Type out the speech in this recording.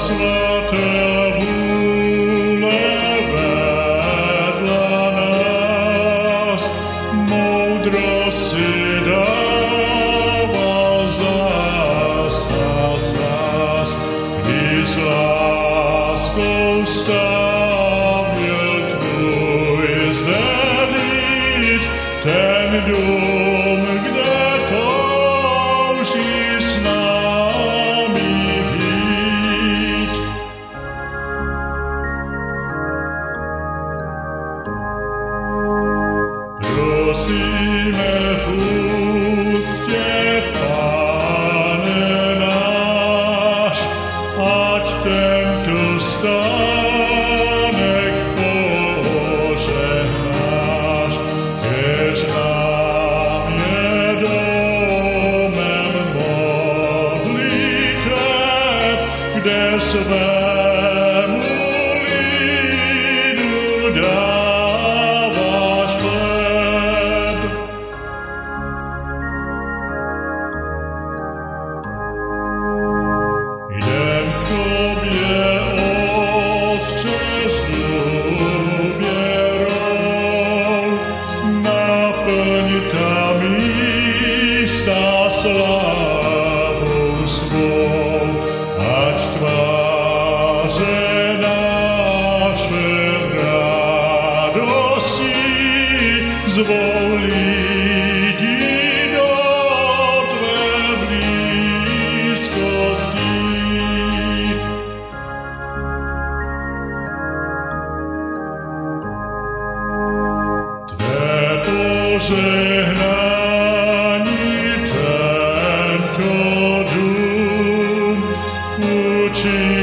sväté vôle vedľa nás, múdrosť si dával zás a zás, kdy s láskou staviel tvoj zdelíť ten dom, kde touží s nami byť. Prosíme v úcte, Pane náš, ať tento stánek požehnáš, keď nám je domem modliteb, kde svému lidu dávaš chleb. Idem k Tobie, Otče, s dôverou, naplň tam místa slávou svou, ať tváře naše radosti zvolí do Tvé blízkosti. Tvé požehnání tento dům učí